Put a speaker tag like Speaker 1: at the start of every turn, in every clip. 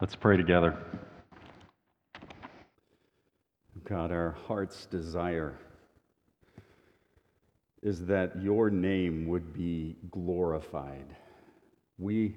Speaker 1: Let's pray together. God, our heart's desire is that your name would be glorified. We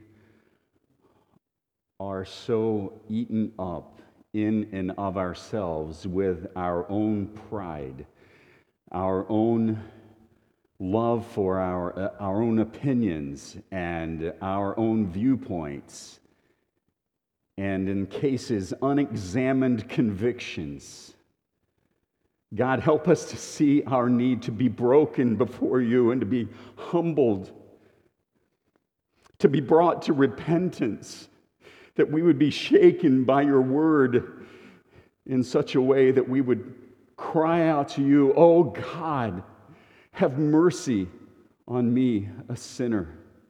Speaker 1: are so eaten up in and of ourselves with our own pride, our own love for our own opinions and our own viewpoints, and in cases, unexamined convictions. God, help us to see our need to be broken before you and to be humbled, to be brought to repentance, that we would be shaken by your word in such a way that we would cry out to you, "Oh God, have mercy on me, a sinner."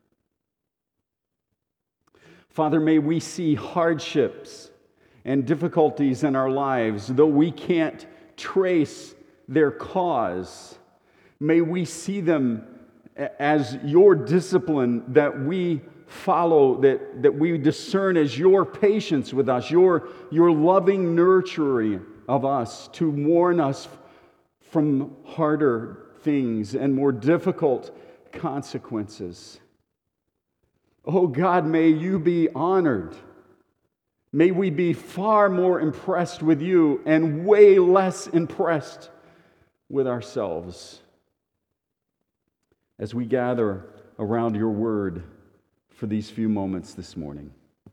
Speaker 1: Father, may we see hardships and difficulties in our lives, though we can't trace their cause. May we see them as your discipline that we follow, that we discern as your patience with us, your loving nurturing of us to warn us from harder things and more difficult consequences. Oh God, may you be honored. May we be far more impressed with you and way less impressed with ourselves as we gather around your word for these few moments this morning.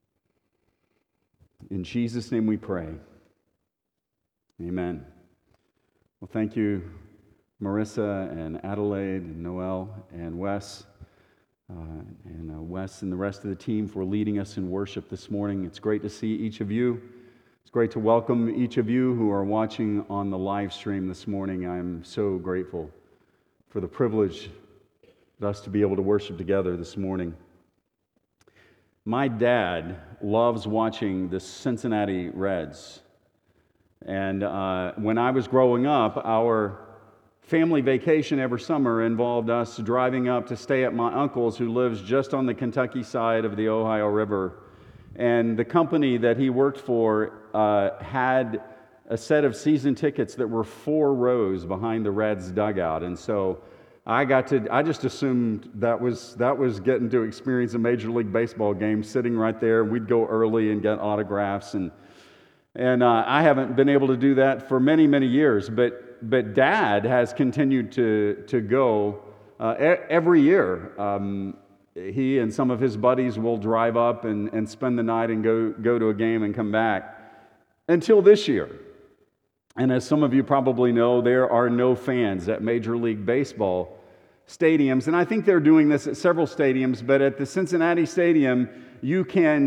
Speaker 1: In Jesus' name we pray. Amen. Well, thank you, Marissa and Adelaide and Noel and Wes. Wes and the rest of the team for leading us in worship this morning. It's great to see each of you. It's great to welcome each of you who are watching on the live stream this morning. I'm so grateful for the privilege of us to be able to worship together this morning. My dad loves watching the Cincinnati Reds. And when I was growing up, our family vacation every summer involved us driving up to stay at my uncle's, who lives just on the Kentucky side of the Ohio River. And the company that he worked for had a set of season tickets that were 4 rows behind the Reds dugout. And so I just assumed that was getting to experience a Major League Baseball game sitting right there. We'd go early and get autographs. And I haven't been able to do that for many, many years, but Dad has continued to go every year. He and some of his buddies will drive up and spend the night and go to a game and come back until this year. And as some of you probably know, there are no fans at Major League Baseball stadiums, and I think they're doing this at several stadiums. But at the Cincinnati Stadium, you can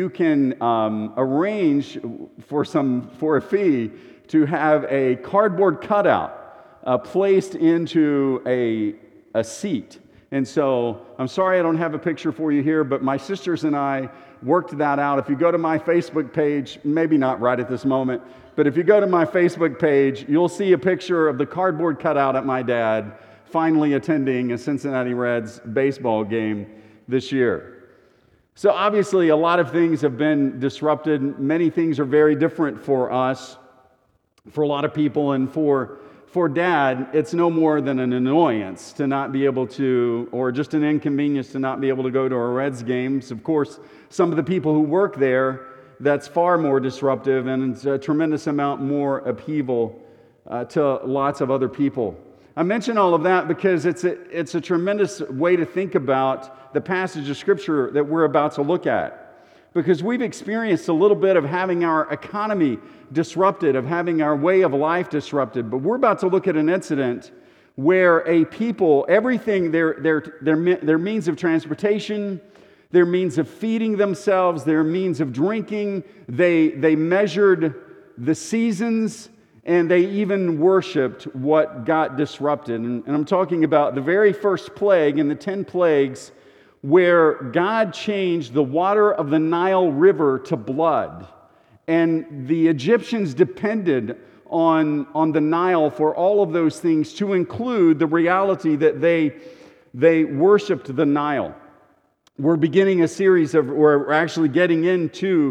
Speaker 1: arrange for a fee to have a cardboard cutout placed into a seat. And so I'm sorry I don't have a picture for you here, but my sisters and I worked that out. If you go to my Facebook page, maybe not right at this moment, but if you go to my Facebook page, you'll see a picture of the cardboard cutout of my dad finally attending a Cincinnati Reds baseball game this year. So obviously a lot of things have been disrupted. Many things are very different for us, for a lot of people, and for Dad, it's no more than an annoyance to not be able to, or just an inconvenience to not be able to go to our Reds games. Of course, some of the people who work there, that's far more disruptive, and it's a tremendous amount more upheaval to lots of other people. I mention all of that because it's a tremendous way to think about the passage of Scripture that we're about to look at. Because we've experienced a little bit of having our economy disrupted, of having our way of life disrupted. But we're about to look at an incident where a people, everything, their means of transportation, their means of feeding themselves, their means of drinking, they measured the seasons, and they even worshiped what got disrupted. And I'm talking about the very first plague in the 10 plagues, where God changed the water of the Nile River to blood. And the Egyptians depended on the Nile for all of those things, to include the reality that they worshiped the Nile. We're beginning a series we're actually getting into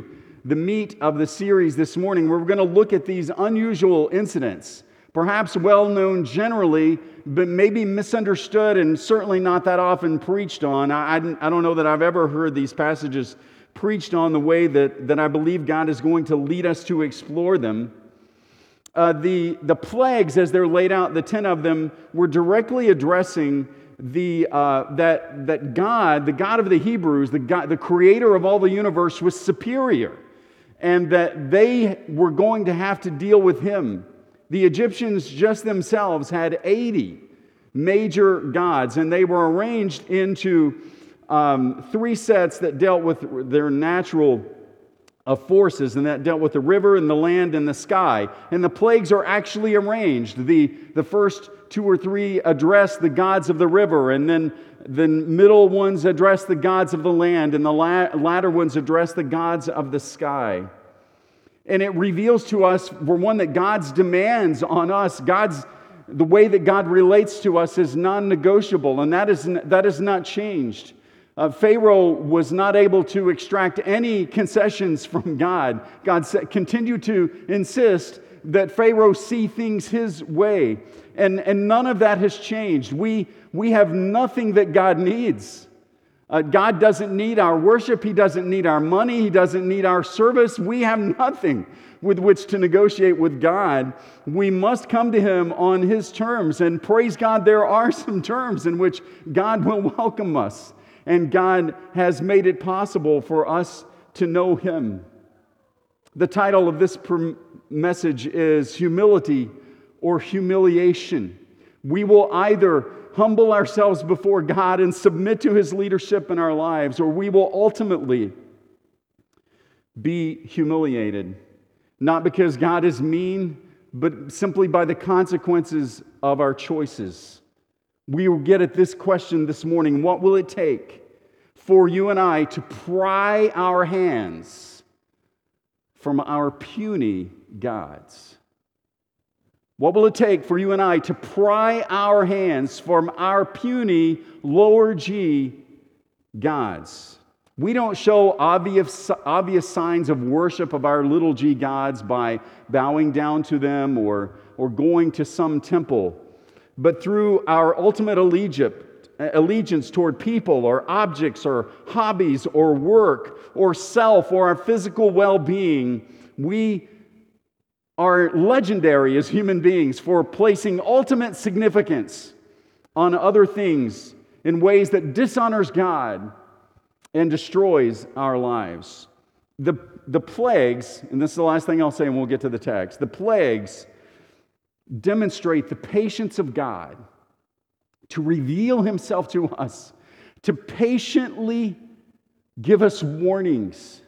Speaker 1: the meat of the series this morning. We're going to look at these unusual incidents, perhaps well known generally, but maybe misunderstood and certainly not that often preached on. I don't know that I've ever heard these passages preached on the way that I believe God is going to lead us to explore them. The plagues, as they're laid out, the 10 of them, were directly addressing that God, the God of the Hebrews, the creator of all the universe, was superior, and that they were going to have to deal with him. The Egyptians just themselves had 80 major gods, and they were arranged into 3 sets that dealt with their natural forces, and that dealt with the river and the land and the sky. And the plagues are actually arranged. The first 2 or 3 address the gods of the river, and then the middle ones address the gods of the land, and the latter ones address the gods of the sky. And it reveals to us, for one, that God's demands on us, the way that God relates to us is non-negotiable, and that is not changed. Pharaoh was not able to extract any concessions from God. God continued to insist that Pharaoh see things his way, and none of that has changed. We have nothing that God needs. God doesn't need our worship. He doesn't need our money. He doesn't need our service. We have nothing with which to negotiate with God. We must come to Him on His terms, and praise God, there are some terms in which God will welcome us. And God has made it possible for us to know Him. The title of this message is Humility or Humiliation. We will either humble ourselves before God and submit to His leadership in our lives, or we will ultimately be humiliated. Not because God is mean, but simply by the consequences of our choices. We will get at this question this morning: what will it take for you and I to pry our hands from our puny gods? What will it take for you and I to pry our hands from our puny, lower G gods? We don't show obvious signs of worship of our little g gods by bowing down to them or going to some temple, but through our ultimate allegiance toward people or objects or hobbies or work or self or our physical well-being. We are legendary as human beings for placing ultimate significance on other things in ways that dishonors God and destroys our lives. The plagues, and this is the last thing I'll say and we'll get to the text, the plagues demonstrate the patience of God to reveal Himself to us, to patiently give us warnings,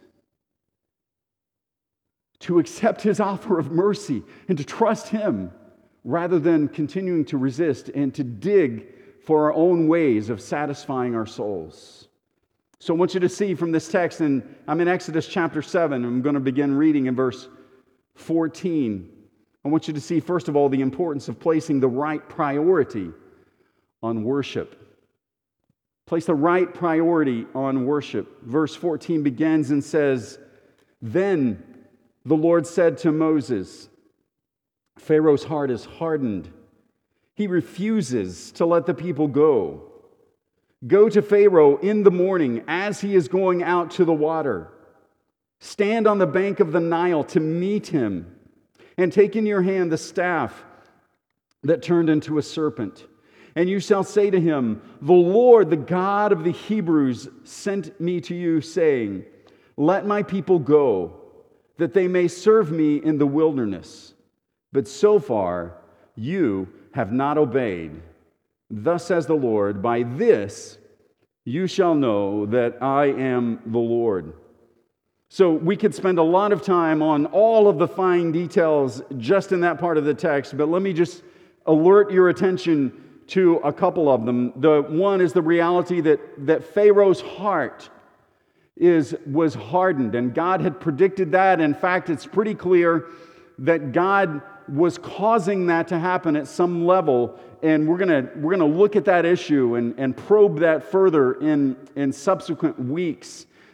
Speaker 1: to accept His offer of mercy, and to trust Him rather than continuing to resist and to dig for our own ways of satisfying our souls. So I want you to see from this text, and I'm in Exodus chapter 7, I'm going to begin reading in verse 14. I want you to see, first of all, the importance of placing the right priority on worship. Place the right priority on worship. Verse 14 begins and says, "Then the Lord said to Moses, Pharaoh's heart is hardened. He refuses to let the people go. Go to Pharaoh in the morning as he is going out to the water. Stand on the bank of the Nile to meet him, and take in your hand the staff that turned into a serpent. And you shall say to him, the Lord, the God of the Hebrews, sent me to you, saying, let my people go, that they may serve me in the wilderness. But so far you have not obeyed. Thus says the Lord, by this you shall know that I am the Lord." So we could spend a lot of time on all of the fine details just in that part of the text, but let me just alert your attention to a couple of them. The one is the reality that Pharaoh's heart was hardened, and God had predicted that. In fact, it's pretty clear that God was causing that to happen at some level, and we're gonna look at that issue and probe that further in subsequent weeks.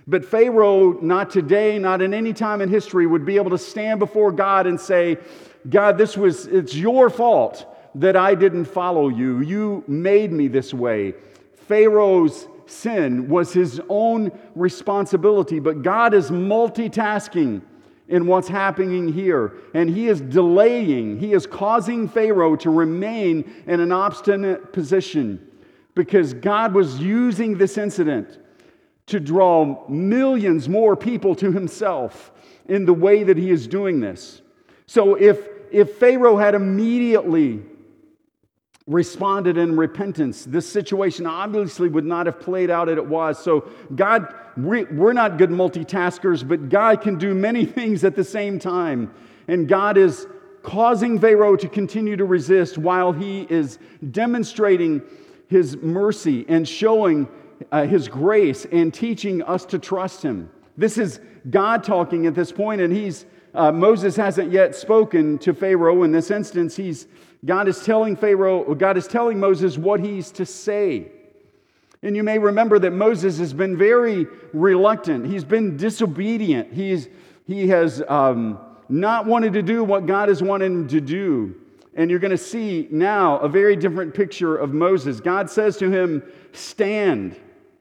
Speaker 1: But Pharaoh, not today, not in any time in history, would be able to stand before God and say, God, it's your fault that I didn't follow you. You made me this way. Pharaoh's sin was his own responsibility, but God is multitasking in what's happening here. And he is delaying, he is causing Pharaoh to remain in an obstinate position because God was using this incident to draw millions more people to himself in the way that he is doing this. So if Pharaoh had immediately responded in repentance, this situation obviously would not have played out as it was. So God, we're not good multitaskers, but God can do many things at the same time. And God is causing Pharaoh to continue to resist while he is demonstrating his mercy and showing his grace and teaching us to trust him. This is God talking at this point, and Moses hasn't yet spoken to Pharaoh. In this instance, God is telling Moses what he's to say. And you may remember that Moses has been very reluctant. He's been disobedient. He has not wanted to do what God has wanted him to do. And you're going to see now a very different picture of Moses. God says to him, Stand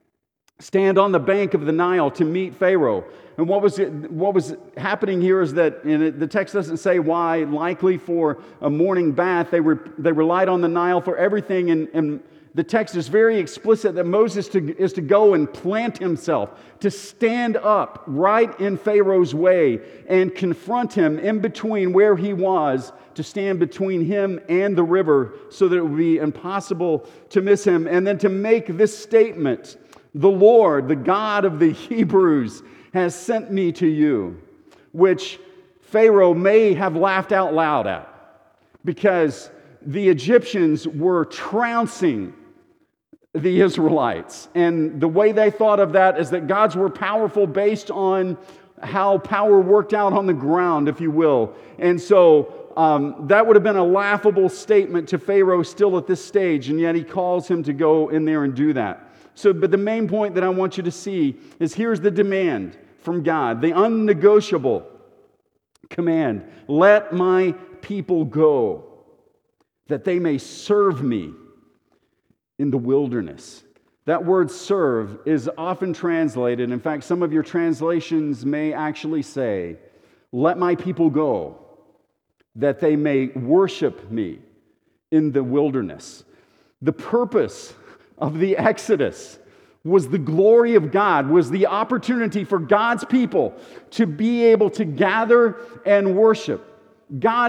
Speaker 1: on the bank of the Nile to meet Pharaoh. And what was happening here is that, and the text doesn't say why, likely for a morning bath. They relied on the Nile for everything, and the text is very explicit that Moses is to go and plant himself, to stand up right in Pharaoh's way and confront him in between where he was, to stand between him and the river so that it would be impossible to miss him, and then to make this statement, the Lord, the God of the Hebrews, has sent me to you, which Pharaoh may have laughed out loud at because the Egyptians were trouncing the Israelites. And the way they thought of that is that gods were powerful based on how power worked out on the ground, if you will. And so that would have been a laughable statement to Pharaoh still at this stage, and yet he calls him to go in there and do that. But the main point that I want you to see is here's the demand from God, the unnegotiable command: let my people go, that they may serve me in the wilderness. That word serve is often translated, in fact, some of your translations may actually say, let my people go, that they may worship me in the wilderness. The purpose of the Exodus was the glory of God, was the opportunity for God's people to be able to gather and worship. God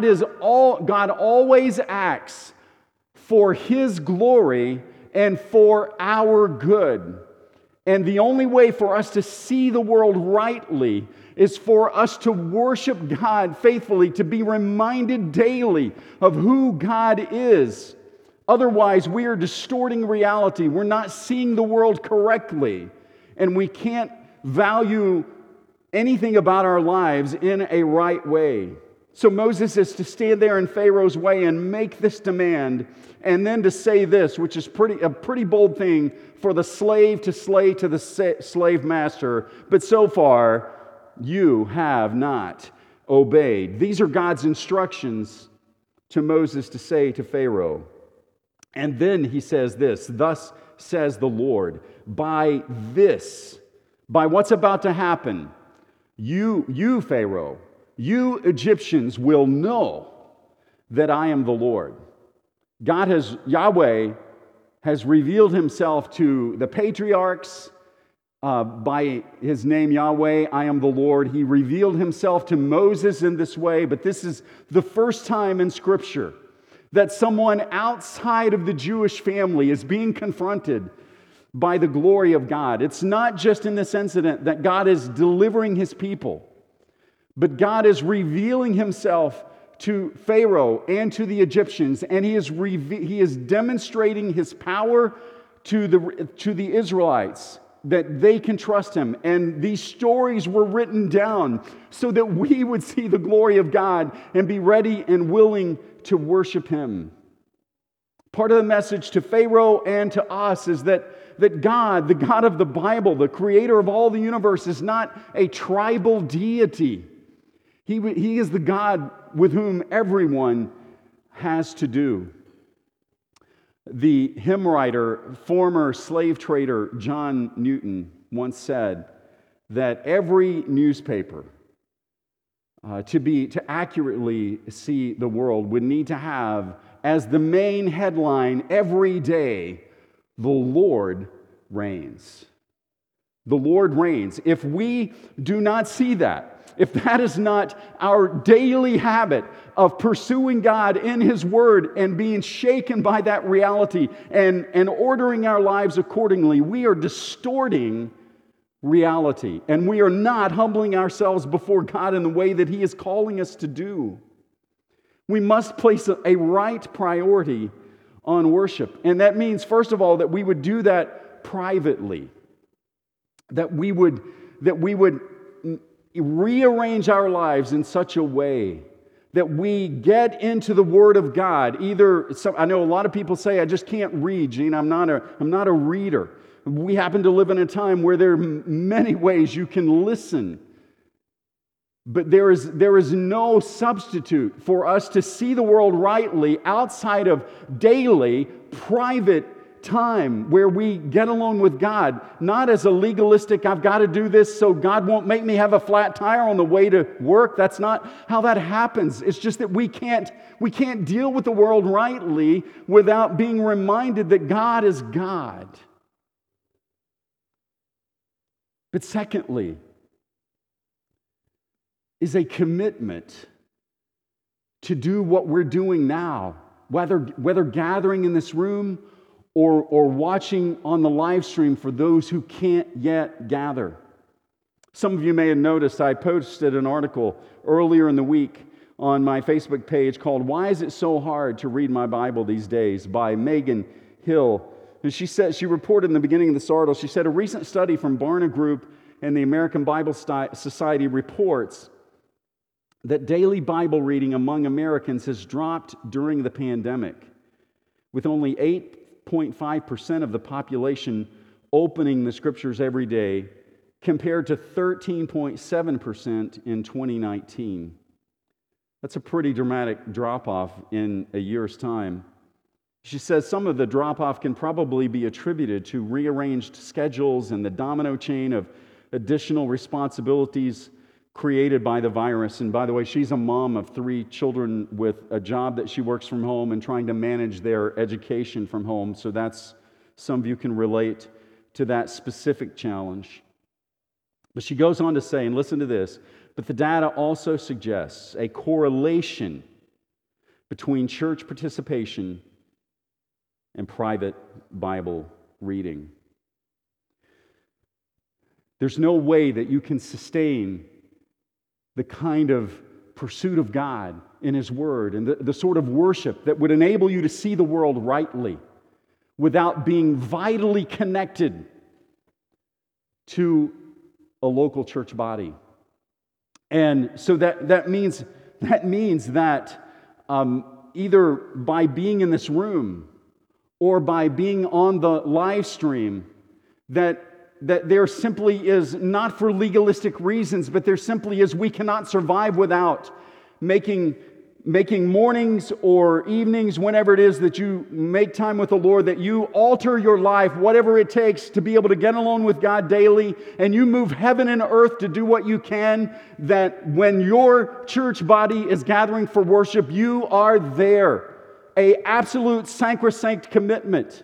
Speaker 1: always acts for His glory and for our good. And the only way for us to see the world rightly is for us to worship God faithfully, to be reminded daily of who God is. Otherwise, we are distorting reality. We're not seeing the world correctly, and we can't value anything about our lives in a right way. So Moses is to stand there in Pharaoh's way and make this demand, and then to say this, which is a pretty bold thing for the slave to say to the slave master, but so far you have not obeyed. These are God's instructions to Moses to say to Pharaoh. And then he says this, thus says the Lord, by what's about to happen, you Pharaoh, you Egyptians will know that I am the Lord. Yahweh has revealed himself to the patriarchs by his name Yahweh, I am the Lord. He revealed himself to Moses in this way, but this is the first time in Scripture that someone outside of the Jewish family is being confronted by the glory of God. It's not just in this incident that God is delivering his people, but God is revealing himself to Pharaoh and to the Egyptians, and he is demonstrating his power to the Israelites, that they can trust him. And these stories were written down so that we would see the glory of God and be ready and willing to worship him. Part of the message to Pharaoh and to us is that that God, the God of the Bible, the creator of all the universe, is not a tribal deity. He is the God with whom everyone has to do. The hymn writer, former slave trader John Newton once said that every newspaper, to accurately see the world, would need to have as the main headline every day, "The Lord reigns." The Lord reigns. If we do not see that, if that is not our daily habit of pursuing God in His Word and being shaken by that reality and ordering our lives accordingly, we are distorting reality. And we are not humbling ourselves before God in the way that He is calling us to do. We must place a right priority on worship. And that means, first of all, that we would do that privately. That we would rearrange our lives in such a way that we get into the Word of God. I know a lot of people say, "I just can't read, Gene. I'm not a reader." We happen to live in a time where there are many ways you can listen. But there is no substitute for us to see the world rightly outside of daily, private time where we get alone with God, not as a legalistic, "I've got to do this so God won't make me have a flat tire on the way to work." That's not how that happens. It's just that we can't deal with the world rightly without being reminded that God is God. But secondly, is a commitment to do what we're doing now, whether gathering in this room or watching on the live stream for those who can't yet gather. Some of you may have noticed I posted an article earlier in the week on my Facebook page called "Why Is It So Hard to Read My Bible These Days?" by Megan Hill. And she reported in the beginning of this article, she said, "A recent study from Barna Group and the American Bible Society reports that daily Bible reading among Americans has dropped during the pandemic, with only 8.5% of the population opening the Scriptures every day, compared to 13.7% in 2019. That's a pretty dramatic drop-off in a year's time. She says some of the drop-off can probably be attributed to rearranged schedules and the domino chain of additional responsibilities created by the virus. And by the way, she's a mom of 3 children with a job that she works from home and trying to manage their education from home. So some of you can relate to that specific challenge. But she goes on to say, and listen to this, but the data also suggests a correlation between church participation and private Bible reading. There's no way that you can sustain the kind of pursuit of God in His Word and the sort of worship that would enable you to see the world rightly without being vitally connected to a local church body. And so that means that either by being in this room or by being on the live stream, that there simply is, not for legalistic reasons, but there simply is, we cannot survive without making mornings or evenings, whenever it is that you make time with the Lord, that you alter your life, whatever it takes, to be able to get alone with God daily, and you move heaven and earth to do what you can, that when your church body is gathering for worship, you are there. An absolute sacrosanct commitment.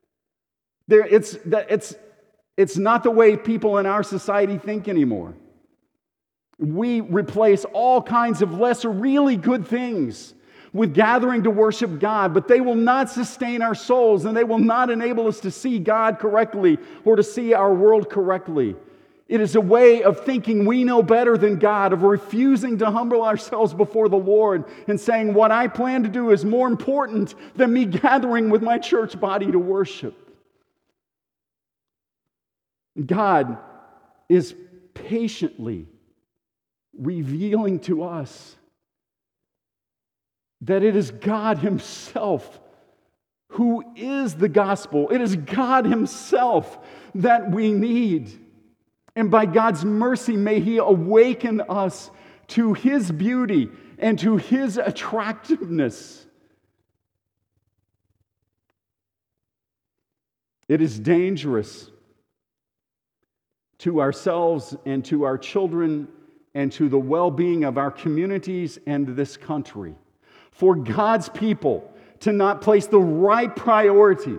Speaker 1: It's not the way people in our society think anymore. We replace all kinds of lesser, really good things with gathering to worship God, but they will not sustain our souls, and they will not enable us to see God correctly or to see our world correctly. It is a way of thinking we know better than God, of refusing to humble ourselves before the Lord and saying, what I plan to do is more important than me gathering with my church body to worship. God is patiently revealing to us that it is God Himself who is the gospel. It is God Himself that we need. And by God's mercy, may He awaken us to His beauty and to His attractiveness. It is dangerous to ourselves and to our children and to the well-being of our communities and this country for God's people to not place the right priority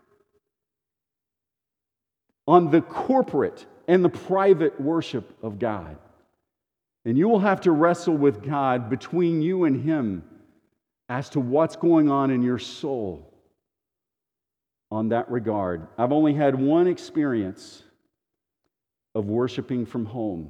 Speaker 1: on the corporate and the private worship of God. And you will have to wrestle with God between you and Him as to what's going on in your soul on that regard. I've only had one experience of worshiping from home.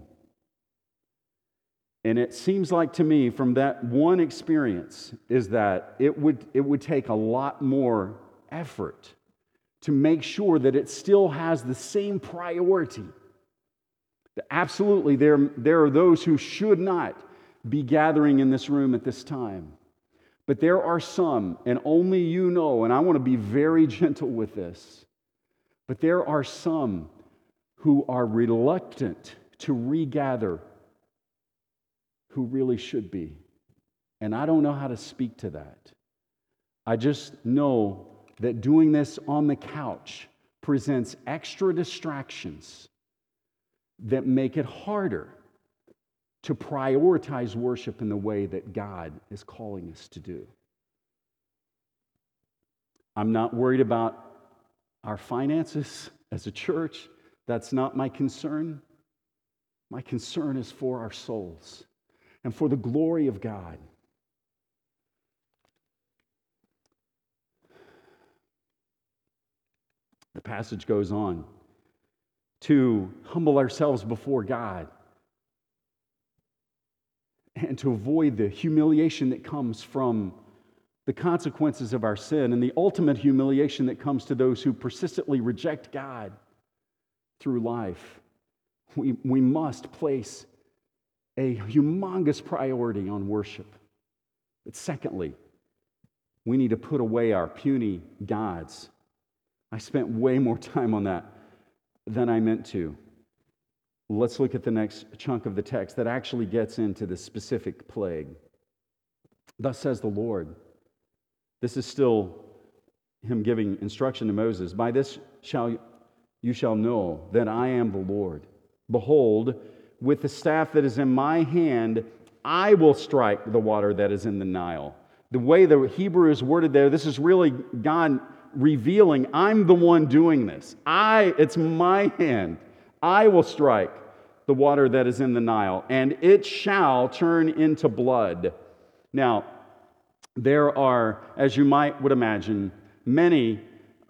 Speaker 1: And it seems like to me from that one experience is that it would take a lot more effort to make sure that it still has the same priority. Absolutely, there are those who should not be gathering in this room at this time. But there are some, and only you know, and I want to be very gentle with this, but there are some who are reluctant to regather who really should be. And I don't know how to speak to that. I just know that doing this on the couch presents extra distractions that make it harder to prioritize worship in the way that God is calling us to do. I'm not worried about our finances as a church. That's not my concern. My concern is for our souls and for the glory of God. The passage goes on to humble ourselves before God and to avoid the humiliation that comes from the consequences of our sin and the ultimate humiliation that comes to those who persistently reject God through life. We must place a humongous priority on worship. But secondly, we need to put away our puny gods. I spent way more time on that than I meant to. Let's look at the next chunk of the text that actually gets into the specific plague. Thus says the Lord. This is still Him giving instruction to Moses. By this you shall know that I am the Lord. Behold, with the staff that is in my hand, I will strike the water that is in the Nile. The way the Hebrew is worded there, this is really God revealing, I'm the one doing this. It's my hand. I will strike the water that is in the Nile, and it shall turn into blood. Now, there are, as you would imagine, many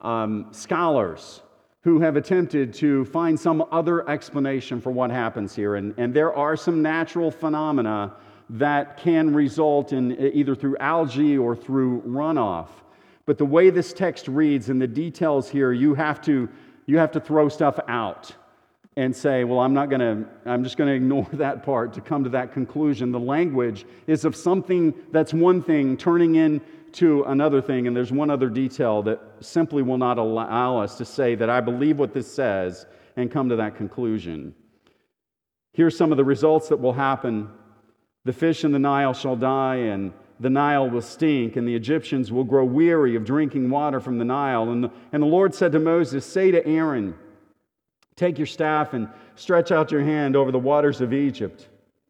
Speaker 1: scholars who have attempted to find some other explanation for what happens here. And there are some natural phenomena that can result in either through algae or through runoff. But the way this text reads and the details here, you have to throw stuff out and say, well, I'm just going to ignore that part to come to that conclusion. The language is of something that's one thing turning into another thing, and there's one other detail that simply will not allow us to say that I believe what this says and come to that conclusion. Here's some of the results that will happen. The fish in the Nile shall die, and the Nile will stink, and the Egyptians will grow weary of drinking water from the Nile. And the Lord said to Moses, say to Aaron, take your staff and stretch out your hand over the waters of Egypt,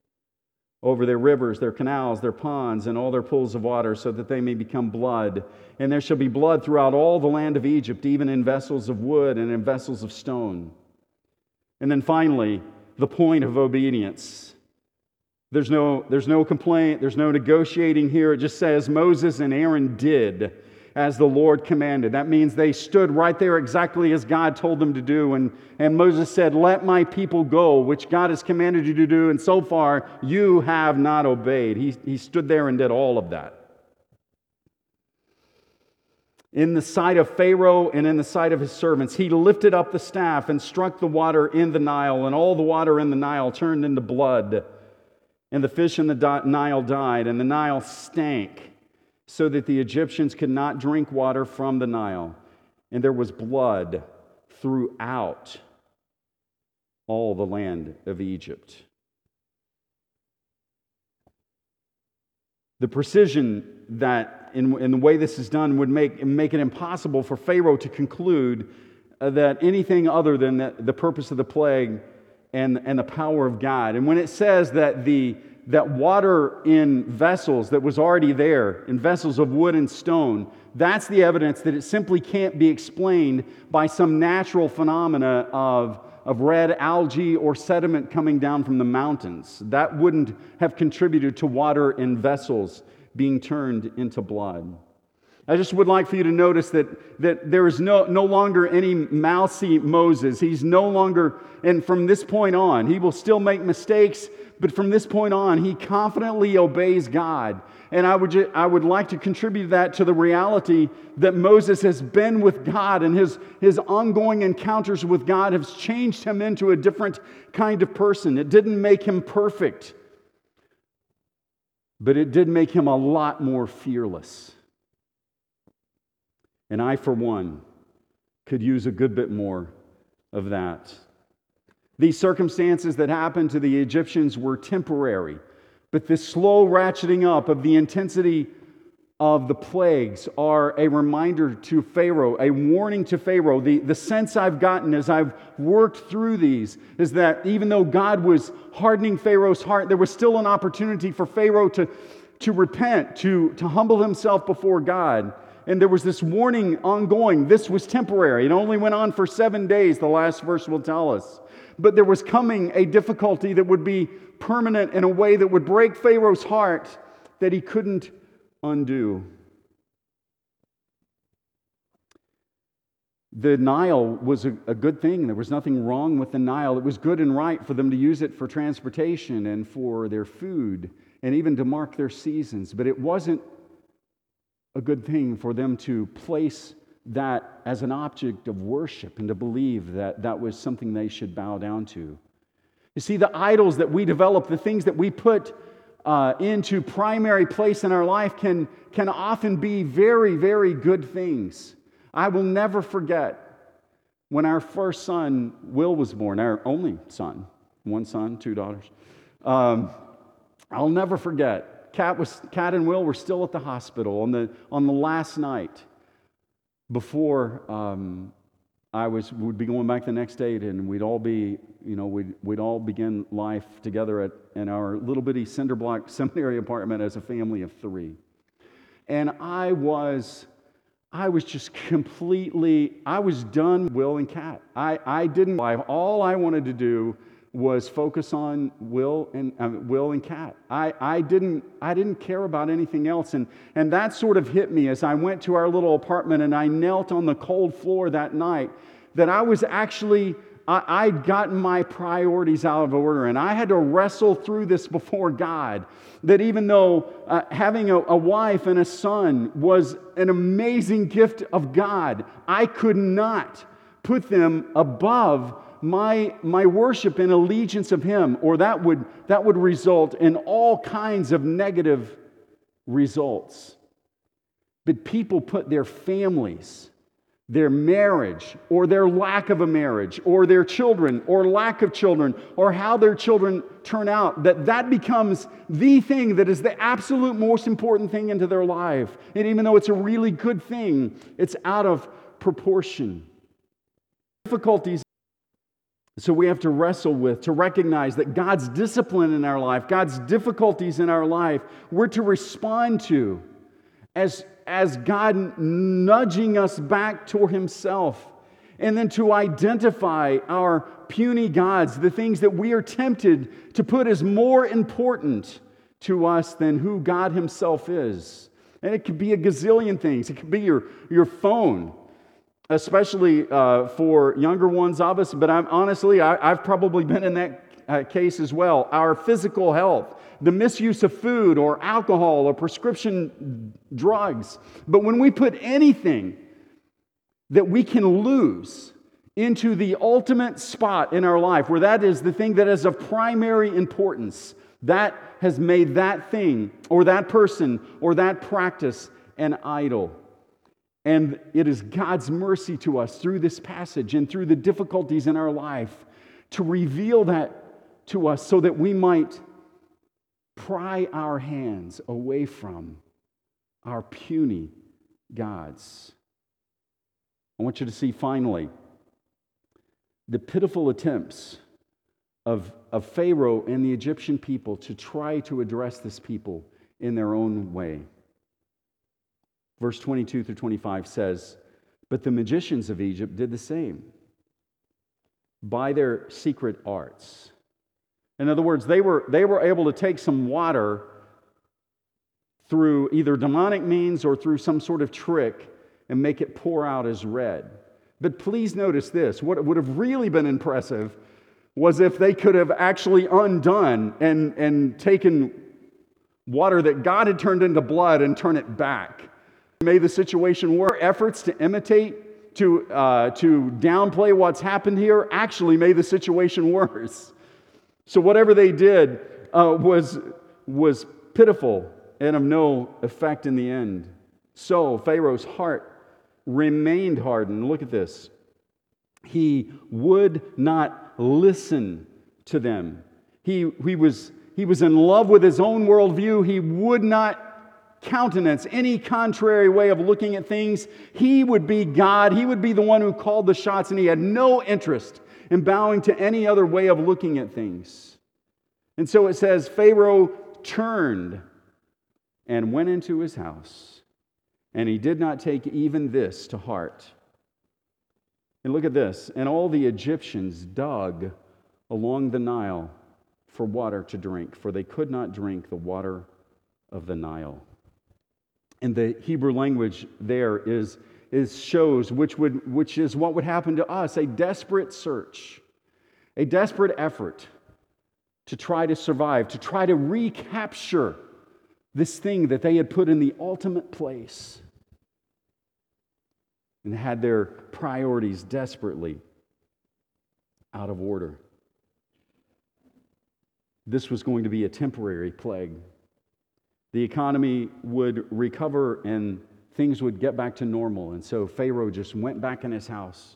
Speaker 1: over their rivers, their canals, their ponds, and all their pools of water, so that they may become blood. And there shall be blood throughout all the land of Egypt, even in vessels of wood and in vessels of stone. And then finally, the point of obedience. There's no complaint, there's no negotiating here. It just says Moses and Aaron did as the Lord commanded. That means they stood right there exactly as God told them to do. And Moses said, let my people go, which God has commanded you to do, and so far you have not obeyed. He stood there and did all of that. In the sight of Pharaoh and in the sight of his servants, he lifted up the staff and struck the water in the Nile, and all the water in the Nile turned into blood. And the fish in the Nile died, and the Nile stank, so that the Egyptians could not drink water from the Nile. And there was blood throughout all the land of Egypt. The precision that in the way this is done would make it impossible for Pharaoh to conclude that anything other than the purpose of the plague and the power of God. And when it says that that water in vessels that was already there, in vessels of wood and stone, that's the evidence that it simply can't be explained by some natural phenomena of red algae or sediment coming down from the mountains. That wouldn't have contributed to water in vessels being turned into blood. I just would like for you to notice that there is no longer any mousy Moses. He's no longer, and from this point on, he will still make mistakes, but from this point on, he confidently obeys God. And I would like to contribute that to the reality that Moses has been with God, and his ongoing encounters with God have changed him into a different kind of person. It didn't make him perfect, but it did make him a lot more fearless. And I, for one, could use a good bit more of that. These circumstances that happened to the Egyptians were temporary, but this slow ratcheting up of the intensity of the plagues are a reminder to Pharaoh, a warning to Pharaoh. The sense I've gotten as I've worked through these is that even though God was hardening Pharaoh's heart, there was still an opportunity for Pharaoh to repent, to humble himself before God. And there was this warning ongoing. This was temporary. It only went on for 7 days, the last verse will tell us. But there was coming a difficulty that would be permanent in a way that would break Pharaoh's heart that he couldn't undo. The Nile was a good thing. There was nothing wrong with the Nile. It was good and right for them to use it for transportation and for their food and even to mark their seasons. But it wasn't a good thing for them to place that as an object of worship and to believe that that was something they should bow down to. You see, the idols that we develop, the things that we put into primary place in our life can often be very, very good things. I will never forget when our first son, Will, was born, our only son, one son, 2 daughters. I'll never forget. Kat and Will were still at the hospital on the last night before would be going back the next day, and we'd all be, we'd all begin life together in our little bitty cinder block seminary apartment as a family of 3. And I was just completely, I was done with Will and Kat. I didn't, all I wanted to do was focus on Will and Kat. I didn't care about anything else, and that sort of hit me as I went to our little apartment and I knelt on the cold floor that night. That I was actually I'd gotten my priorities out of order, and I had to wrestle through this before God. That even though having a wife and a son was an amazing gift of God, I could not put them above my worship and allegiance of Him, or that would result in all kinds of negative results. But people put their families, their marriage, or their lack of a marriage, or their children, or lack of children, or how their children turn out, that becomes the thing that is the absolute most important thing into their life. And even though it's a really good thing, it's out of proportion. Difficulties. So we have to wrestle with, to recognize that God's discipline in our life, God's difficulties in our life, we're to respond to as God nudging us back toward Himself, and then to identify our puny gods, the things that we are tempted to put as more important to us than who God Himself is. And it could be a gazillion things. It could be your phone, especially for younger ones of us, but I've probably been in that case as well. Our physical health, the misuse of food or alcohol or prescription drugs. But when we put anything that we can lose into the ultimate spot in our life, where that is the thing that is of primary importance, that has made that thing or that person or that practice an idol. And it is God's mercy to us through this passage and through the difficulties in our life to reveal that to us so that we might pry our hands away from our puny gods. I want you to see finally the pitiful attempts of Pharaoh and the Egyptian people to try to address this people in their own way. Verse 22 through 25 says, "But the magicians of Egypt did the same by their secret arts." In other words, they were able to take some water through either demonic means or through some sort of trick and make it pour out as red. But please notice this. What would have really been impressive was if they could have actually undone and taken water that God had turned into blood and turn it back. Made the situation worse. Efforts to imitate, to downplay what's happened here actually made the situation worse. So whatever they did was pitiful and of no effect in the end. So Pharaoh's heart remained hardened. Look at this. He would not listen to them. He was in love with his own worldview. He would not countenance any contrary way of looking at things. He would be God. He would be the one who called the shots, and he had no interest in bowing to any other way of looking at things. And so it says, Pharaoh turned and went into his house, and he did not take even this to heart. And look at this. And all the Egyptians dug along the Nile for water to drink, for they could not drink the water of the Nile. And the Hebrew language there is shows which is what would happen to us, a desperate search, a desperate effort to try to survive, to try to recapture this thing that they had put in the ultimate place and had their priorities desperately out of order. This was going to be a temporary plague. The economy would recover and things would get back to normal. And so Pharaoh just went back in his house.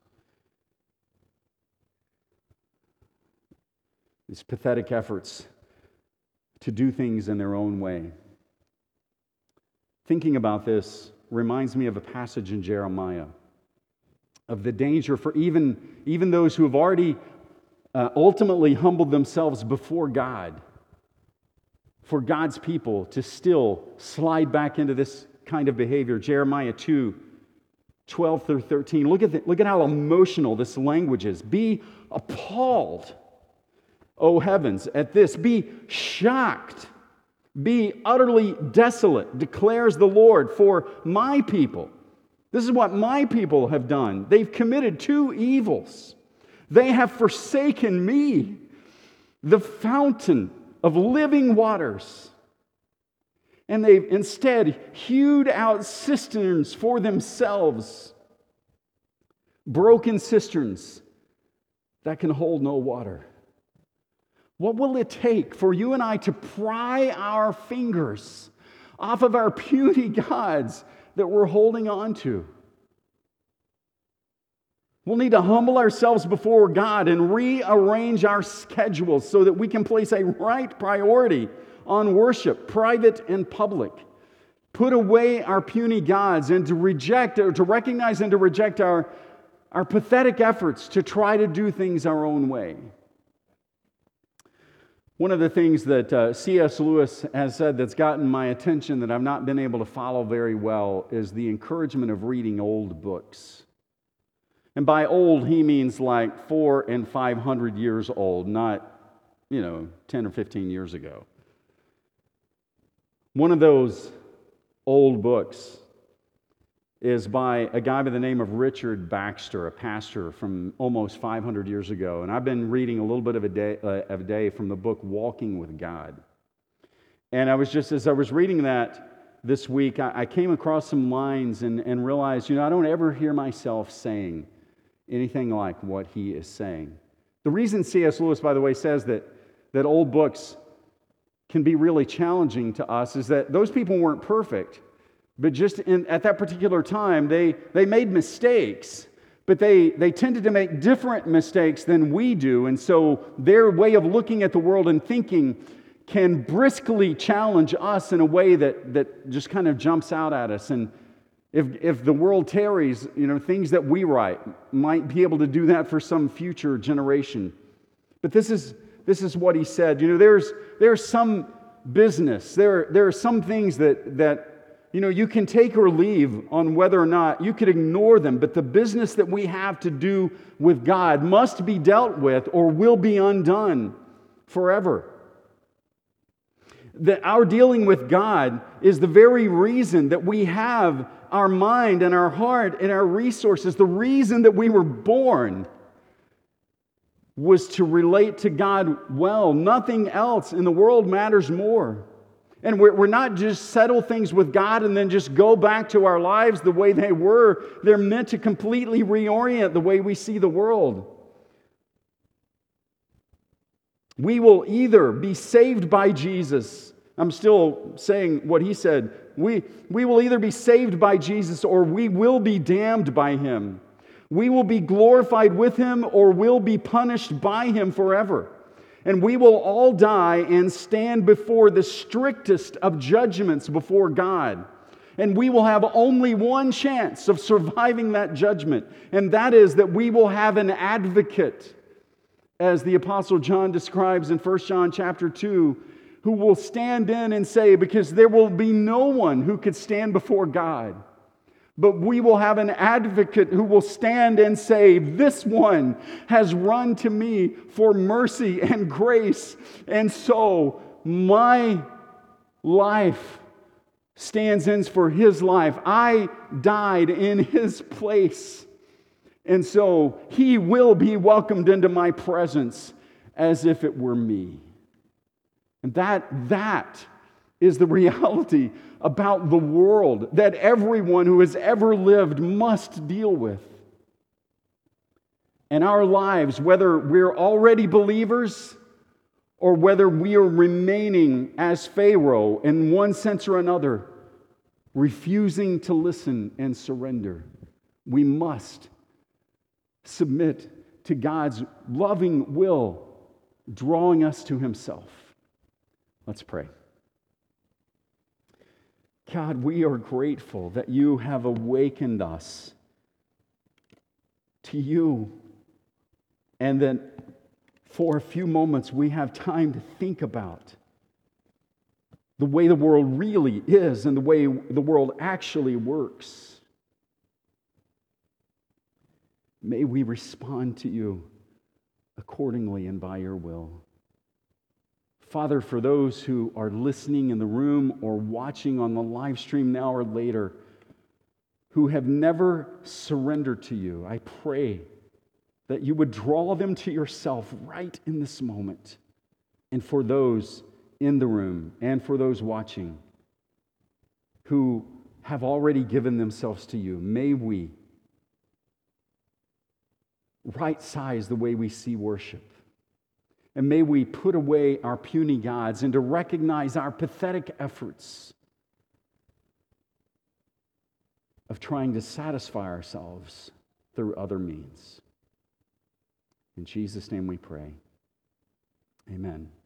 Speaker 1: These pathetic efforts to do things in their own way. Thinking about this reminds me of a passage in Jeremiah of the danger for even those who have already ultimately humbled themselves before God, for God's people to still slide back into this kind of behavior. Jeremiah 2:12 through 13. Look at how emotional this language is. Be appalled, O heavens, at this. Be shocked. Be utterly desolate, declares the Lord, for my people. This is what my people have done. They've committed two evils. They have forsaken me, the fountain of living waters, and they've instead hewed out cisterns for themselves, broken cisterns that can hold no water. What will it take for you and I to pry our fingers off of our puny gods that we're holding on to? We'll need to humble ourselves before God and rearrange our schedules so that we can place a right priority on worship, private and public. Put away our puny gods and to recognize and to reject our pathetic efforts to try to do things our own way. One of the things that C.S. Lewis has said that's gotten my attention that I've not been able to follow very well is the encouragement of reading old books. And by old, he means like 400 and 500 years old, not, 10 or 15 years ago. One of those old books is by a guy by the name of Richard Baxter, a pastor from almost 500 years ago. And I've been reading a little bit of a day from the book Walking with God. And as I was reading that this week, I came across some lines and realized, I don't ever hear myself saying anything like what he is saying. The reason C.S. Lewis, by the way, says that old books can be really challenging to us is that those people weren't perfect. But just at that particular time, they made mistakes, but they tended to make different mistakes than we do. And so their way of looking at the world and thinking can briskly challenge us in a way that just kind of jumps out at us. And if the world tarries, things that we write might be able to do that for some future generation. But this is what he said. There's some business. There are some things that you can take or leave on whether or not you could ignore them. But the business that we have to do with God must be dealt with or will be undone forever. That our dealing with God is the very reason that we have our mind and our heart and our resources. The reason that we were born was to relate to God well. Nothing else in the world matters more. And we're not just settle things with God and then just go back to our lives the way they were. They're meant to completely reorient the way we see the world. We will either be saved by Jesus. I'm still saying what he said. We will either be saved by Jesus or we will be damned by him. We will be glorified with him or will be punished by him forever. And we will all die and stand before the strictest of judgments before God. And we will have only one chance of surviving that judgment, and that is that we will have an advocate, as the Apostle John describes in 1 John chapter 2, who will stand in and say, because there will be no one who could stand before God, but we will have an advocate who will stand and say, this one has run to me for mercy and grace, and so my life stands in for his life. I died in his place. And so he will be welcomed into my presence as if it were me. And that is the reality about the world that everyone who has ever lived must deal with. And our lives, whether we're already believers or whether we are remaining as Pharaoh in one sense or another, refusing to listen and surrender, we must submit to God's loving will, drawing us to himself. Let's pray. God, we are grateful that you have awakened us to you, and that for a few moments we have time to think about the way the world really is and the way the world actually works. May we respond to you accordingly and by your will. Father, for those who are listening in the room or watching on the live stream now or later, who have never surrendered to you, I pray that you would draw them to yourself right in this moment. And for those in the room and for those watching who have already given themselves to you, may we right-size the way we see worship. And may we put away our puny gods and to recognize our pathetic efforts of trying to satisfy ourselves through other means. In Jesus' name we pray. Amen.